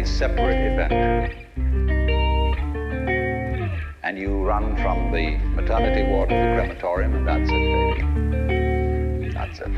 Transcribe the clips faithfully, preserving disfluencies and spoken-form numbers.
a separate event, and you run from the maternity ward to the crematorium, and that's it, baby. That's it.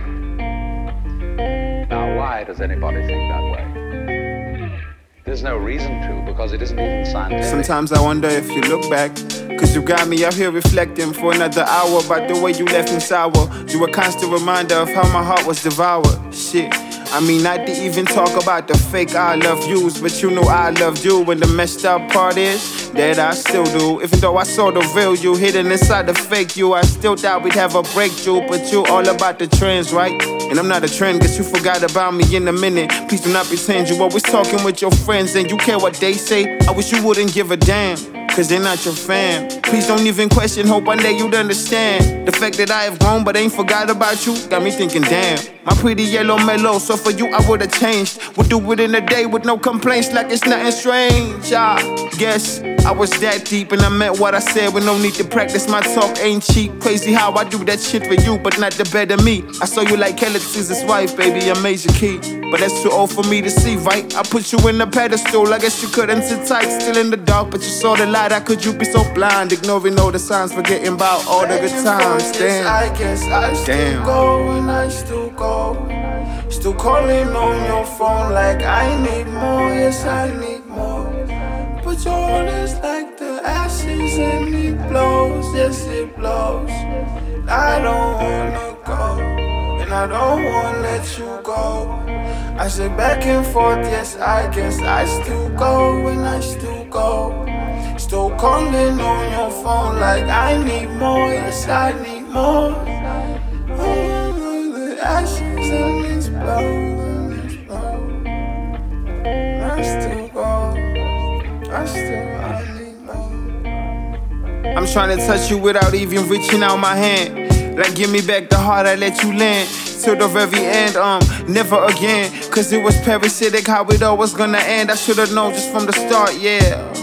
Now, why does anybody think that way? There's no reason to, because it isn't even scientific. Sometimes I wonder if you look back, cause you got me out here reflecting for another hour about the way you left me sour. You a constant reminder of how my heart was devoured. Shit, I mean not to even talk about the fake I love yous, but you know I loved you. And the messed up part is that I still do. Even though I saw the real you hidden inside the fake you, I still thought we'd have a breakthrough. But you all about the trends, right? And I'm not a trend, guess you forgot about me in a minute. Please do not pretend you always talking with your friends and you care what they say. I wish you wouldn't give a damn, cause they're not your fam. Please don't even question, hope one day you'd understand. The fact that I have grown but ain't forgot about you got me thinking, damn, my pretty yellow mellow, so for you I would've changed. Would do it in a day with no complaints, like it's nothing strange. I guess I was that deep and I meant what I said with no need to practice. My talk ain't cheap, crazy how I do that shit for you, but not the better me. I saw you like Kelly Caesar's wife, baby, a major key. But that's too old for me to see, right? I put you in a pedestal, I guess you couldn't sit tight. Still in the dark, but you saw the light. How could you be so blind, ignoring all the signs, forgetting about all the good times? Damn, I guess I still damn. go and I still go. Still calling on your phone like I need more, yes I need more. But your heart is like the ashes and it blows, yes it blows. I don't wanna go, and I don't wanna let you go. I sit back and forth, yes I guess I still go and I still go. Still calling on your phone like I need more, yes I need more. Oh, the ashes and it's blowing, it's blowing. I still go, I still, I need more. I'm trying to touch you without even reaching out my hand. Like give me back the heart I let you land. Till the very end, um, never again. Cause it was parasitic how it all was gonna end. I should've known just from the start, yeah.